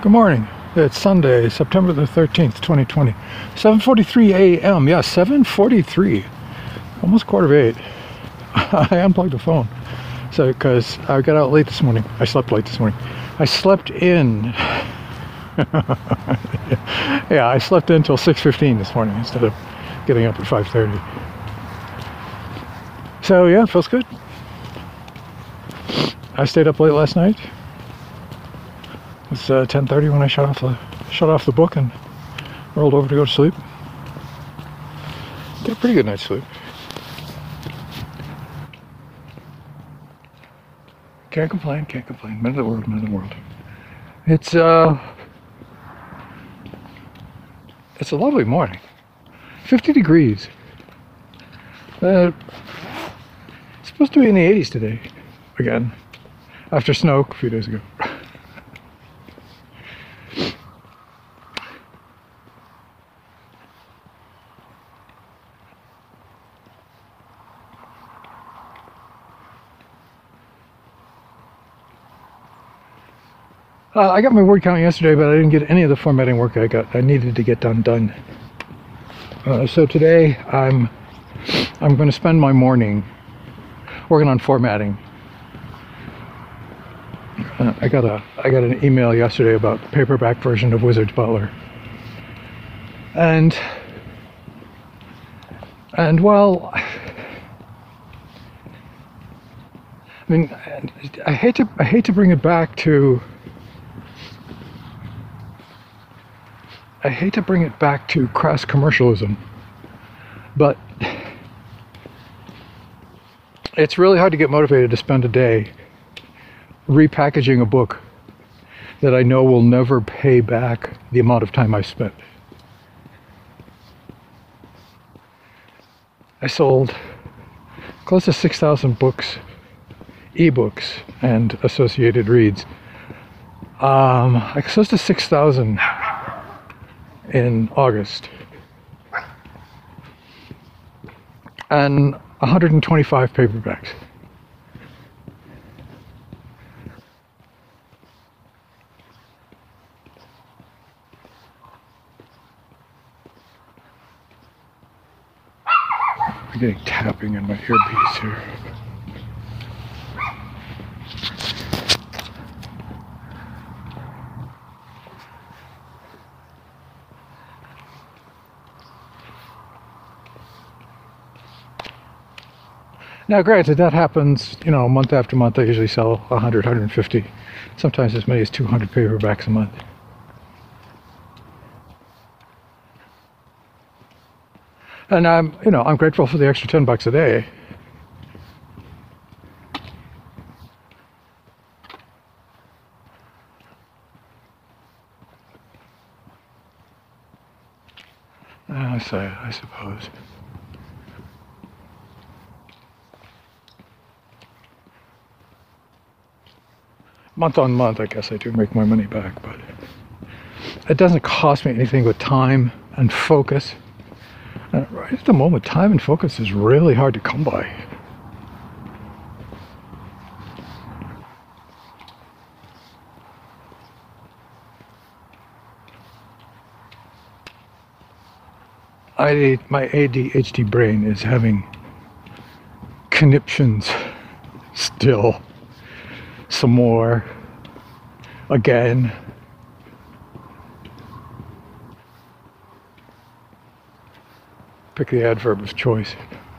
Good morning. It's Sunday, September the 13th, 2020. 7:43 a.m. Yeah, 7:43. Almost 7:45. I unplugged the phone. So, because I got out late this morning. I slept late this morning. I slept in. Yeah, I slept in until 6:15 this morning instead of getting up at 5:30. So, yeah, it feels good. I stayed up late last night. It was 10:30 when I shut off the book and rolled over to go to sleep. Got a pretty good night's sleep. Can't complain. Men of the world. It's a lovely morning. 50 degrees. It's supposed to be in the 80s today, again, after snow a few days ago. I got my word count yesterday, but I didn't get any of the formatting work I needed to get done. So today I'm going to spend my morning working on formatting. I got an email yesterday about the paperback version of Wizard's Butler, and well, I mean, I hate to bring it back to. I hate to bring it back to crass commercialism, but it's really hard to get motivated to spend a day repackaging a book that I know will never pay back the amount of time I spent. I sold close to 6,000 books, ebooks, and associated reads. Close to 6,000 in August, and 125 paperbacks. I'm getting tapping in my earpiece here. Now, granted, that happens, month after month. I usually sell 100, 150, sometimes as many as 200 paperbacks a month. And I'm grateful for the extra $10 a day. I suppose. Month on month, I guess I do make my money back, but it doesn't cost me anything but time and focus. And right at the moment, time and focus is really hard to come by. My ADHD brain is having conniptions still. Some more. Again. Pick the adverb of choice.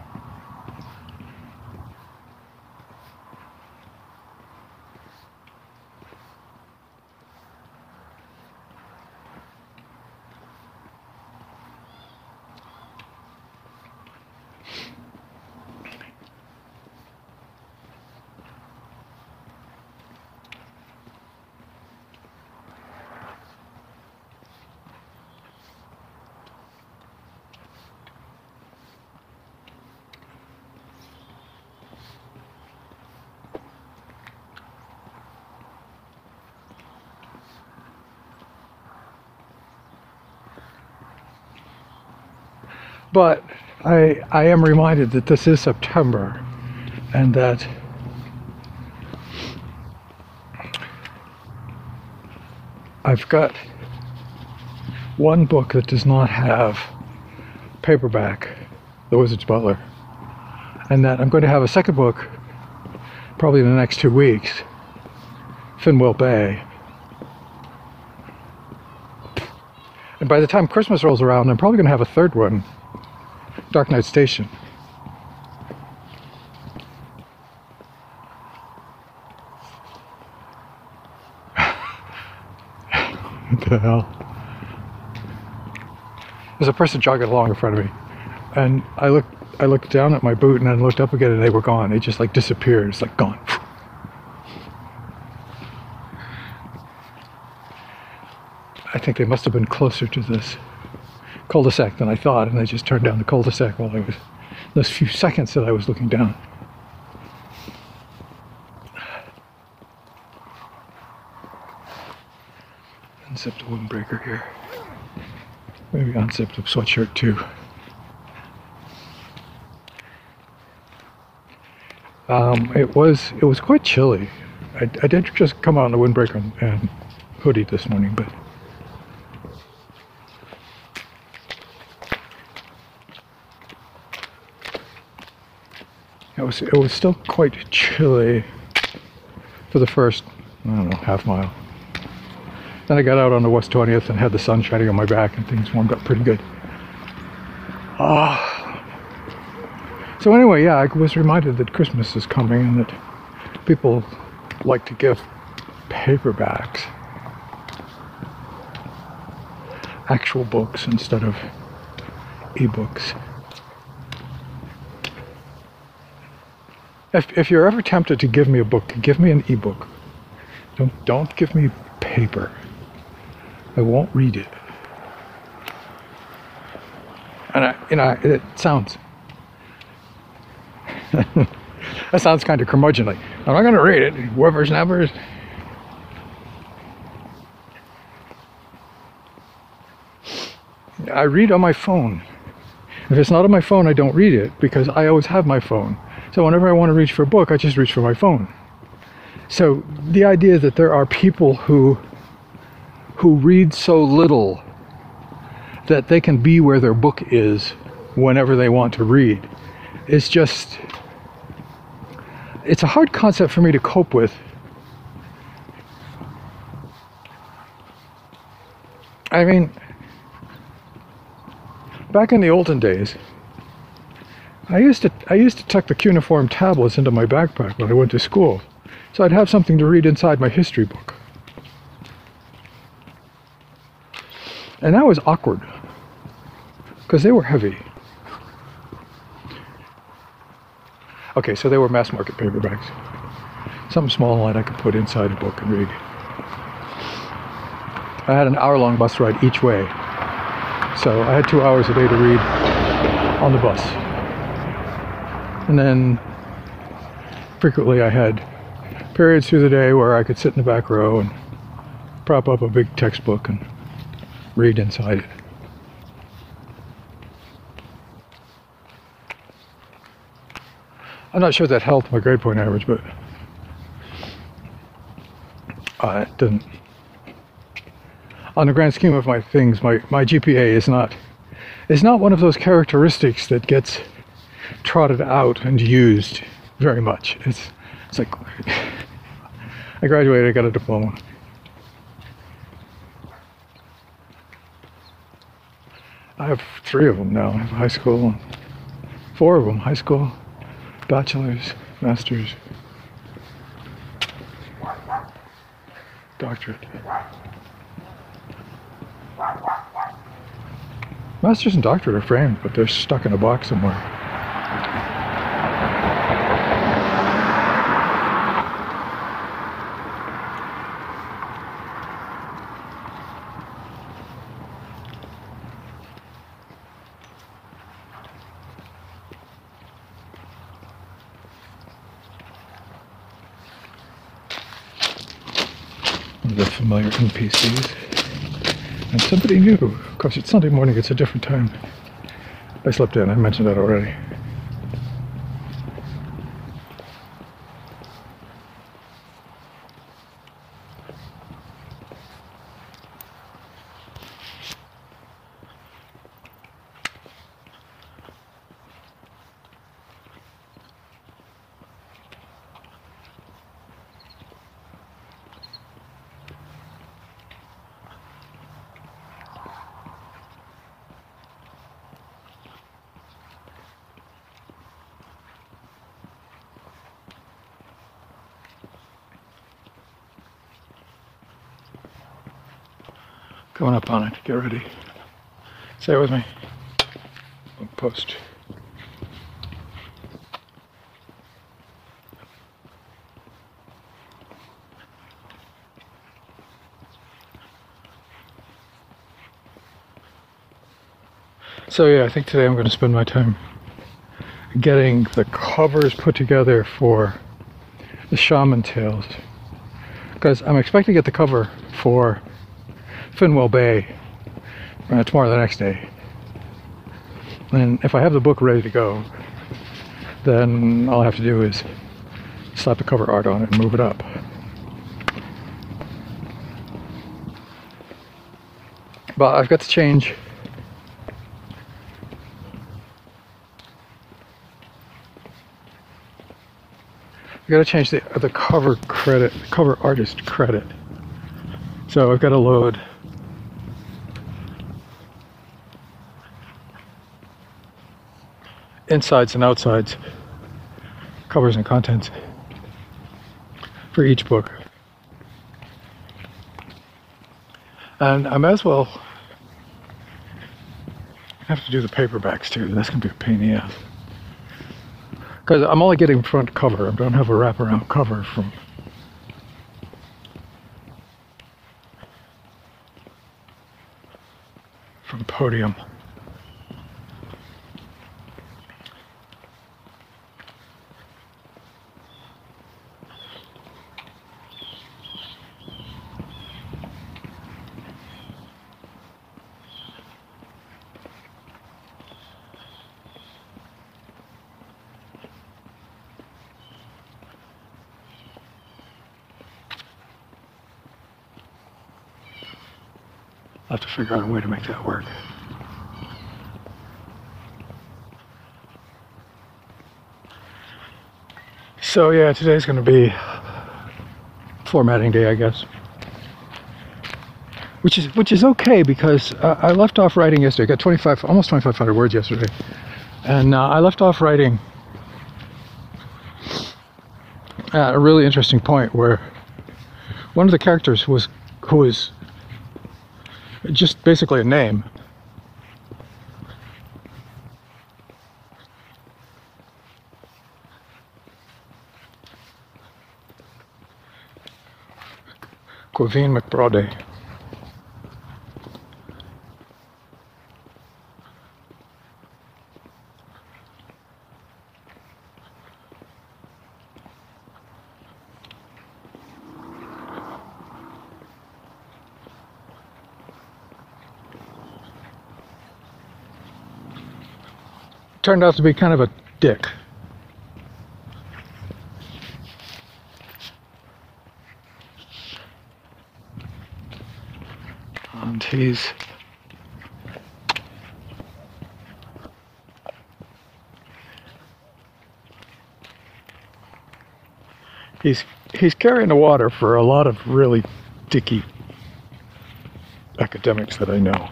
But I am reminded that this is September, and that I've got one book that does not have paperback, The Wizard's Butler, and that I'm going to have a second book probably in the next 2 weeks, Finwell Bay. And by the time Christmas rolls around, I'm probably going to have a third one, Dark Knight Station. What the hell? There's a person jogging along in front of me, and I looked down at my boot and then looked up again, and they were gone. They just like disappeared. It's like gone. I think they must have been closer to this cul-de-sac than I thought, and they just turned down the cul-de-sac while I was, those few seconds that I was looking down. Unzipped a windbreaker here. Maybe unzipped a sweatshirt too. It was quite chilly. I did just come out in the windbreaker and hoodie this morning, but it was still quite chilly for the first, I don't know, half mile. Then I got out on the West 20th and had the sun shining on my back, and things warmed up pretty good. So anyway, yeah, I was reminded that Christmas is coming and that people like to give paperbacks, actual books instead of ebooks. If you're ever tempted to give me a book, give me an ebook. Don't give me paper. I won't read it. And it sounds that sounds kind of curmudgeonly. I'm not going to read it. Whippersnappers. I read on my phone. If it's not on my phone, I don't read it because I always have my phone. So whenever I want to reach for a book, I just reach for my phone. So the idea that there are people who read so little that they can be where their book is whenever they want to read is just, it's a hard concept for me to cope with. I mean, back in the olden days, I used to tuck the cuneiform tablets into my backpack when I went to school, so I'd have something to read inside my history book. And that was awkward, because they were heavy. Okay, so they were mass market paperbacks. Something small and light I could put inside a book and read. I had an hour-long bus ride each way, so I had 2 hours a day to read on the bus. And then frequently I had periods through the day where I could sit in the back row and prop up a big textbook and read inside it. I'm not sure that helped my grade point average, but it didn't. On the grand scheme of my things, my GPA is not one of those characteristics that gets trotted out and used very much. It's like I graduated, I got a diploma. I have 3 of them now. I have high school, and 4 of them high school, bachelor's, master's, doctorate. Master's and doctorate are framed, but they're stuck in a box somewhere. The familiar NPCs. And somebody new. Of course, it's Sunday morning, it's a different time. I slept in, I mentioned that already. Coming up on it. Get ready. Say it with me. Post. So yeah, I think today I'm going to spend my time getting the covers put together for the Shaman Tales, because I'm expecting to get the cover for Finwell Bay tomorrow, the next day. And if I have the book ready to go, then all I have to do is slap the cover art on it and move it up. But I've got to change the cover credit, cover artist credit. So I've got to load insides and outsides, covers and contents for each book. And I might as well have to do the paperbacks too. That's going to be a pain in the ass. Because I'm only getting front cover. I don't have a wraparound cover from Podium. I'll have to figure out a way to make that work. So yeah, today's going to be formatting day, I guess. Which is okay, because I left off writing yesterday. I got almost 2,500 words yesterday, and I left off writing at a really interesting point where one of the characters who was just basically a name. Quaveen McBrode. Turned out to be kind of a dick. And he's carrying the water for a lot of really dicky academics that I know.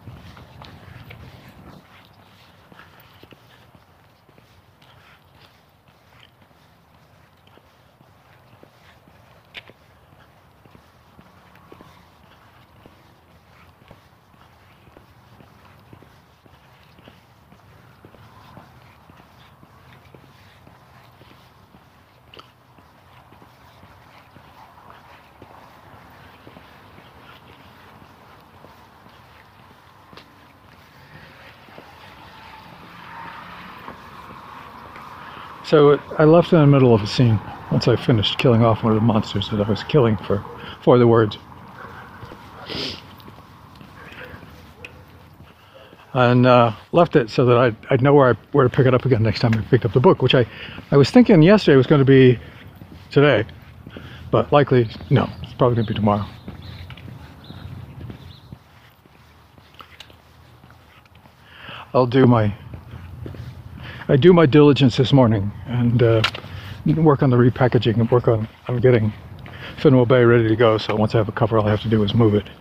So I left in the middle of a scene once I finished killing off one of the monsters that I was killing for the words. And left it so that I'd know where to pick it up again next time I picked up the book, which I was thinking yesterday was going to be today, but likely, no, it's probably going to be tomorrow. I do my diligence this morning and work on the repackaging and work on getting Finwell Bay ready to go. So once I have a cover, all I have to do is move it.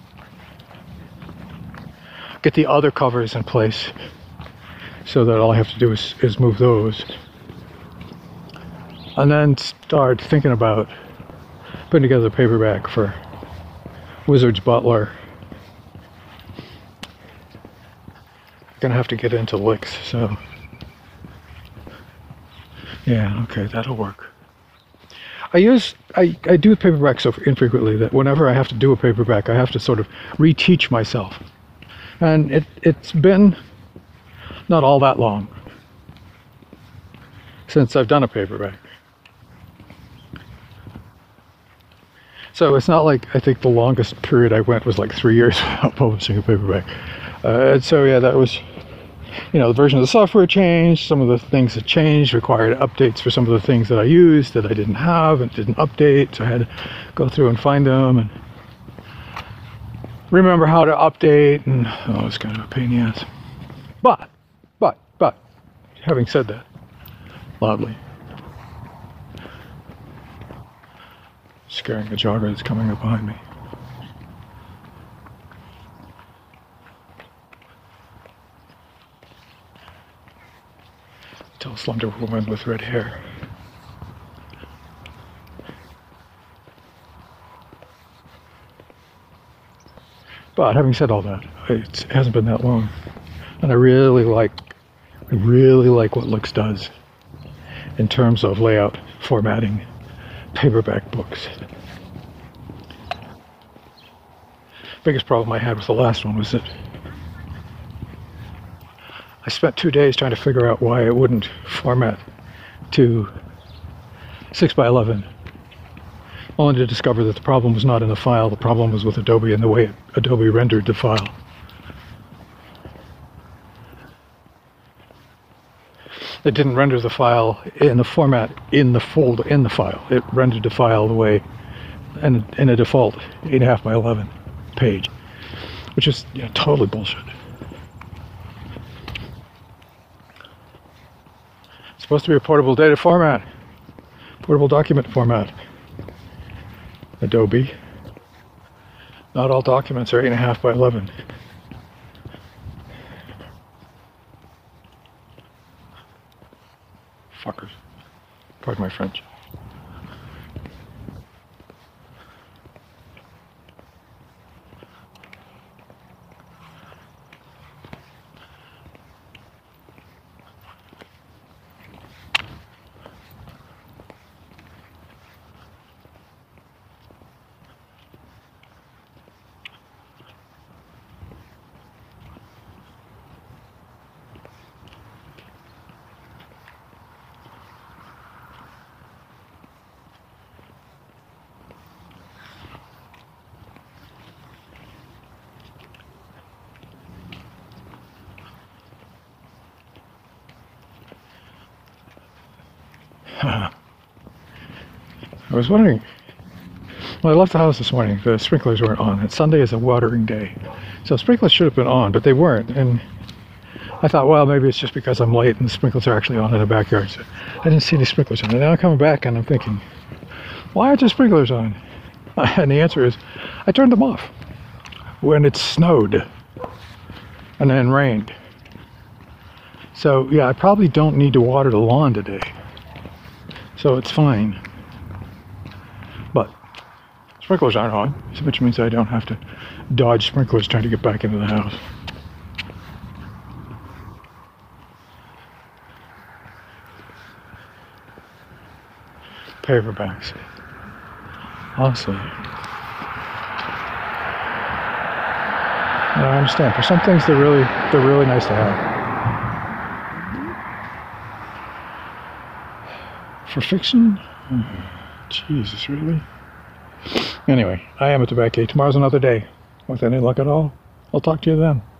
Get the other covers in place so that all I have to do is move those. And then start thinking about putting together a paperback for Wizard's Butler gonna have to get into Wix, so yeah, okay, that'll work. I do paperback so infrequently that whenever I have to do a paperback, I have to sort of reteach myself. And it's been not all that long since I've done a paperback. So it's not like, I think the longest period I went was like 3 years without publishing a paperback. And so yeah, that was, the version of the software changed, some of the things that changed required updates for some of the things that I used that I didn't have and didn't update, so I had to go through and find them and remember how to update, and it's kind of a pain in the ass. But, having said that, loudly, scaring a jogger that's coming up behind me. Tall, slender woman with red hair. But having said all that, it hasn't been that long, and I really like what Lix does in terms of layout, formatting, paperback books. Biggest problem I had with the last one was that I spent 2 days trying to figure out why it wouldn't format to 6x11, only to discover that the problem was not in the file, the problem was with Adobe and the way Adobe rendered the file. It didn't render the file in the format in the folder in the file. It rendered the file the way in a default 8.5x11 page, which is totally bullshit. It's supposed to be a portable data format, portable document format. Adobe. Not all documents are 8.5x11. Fuckers. Pardon my French. I was wondering, when I left the house this morning, the sprinklers weren't on, and Sunday is a watering day. So sprinklers should have been on, but they weren't, and I thought, well, maybe it's just because I'm late and the sprinklers are actually on in the backyard. So I didn't see any sprinklers on. And now I'm coming back and I'm thinking, why aren't the sprinklers on? And the answer is, I turned them off when it snowed and then rained. So yeah, I probably don't need to water the lawn today. So it's fine. But sprinklers aren't on, which means I don't have to dodge sprinklers trying to get back into the house. Paperbacks. Awesome. I understand. For some things, they're really nice to have. For fiction, Jesus, really? Anyway, I am at the back gate. Tomorrow's another day. With any luck at all, I'll talk to you then.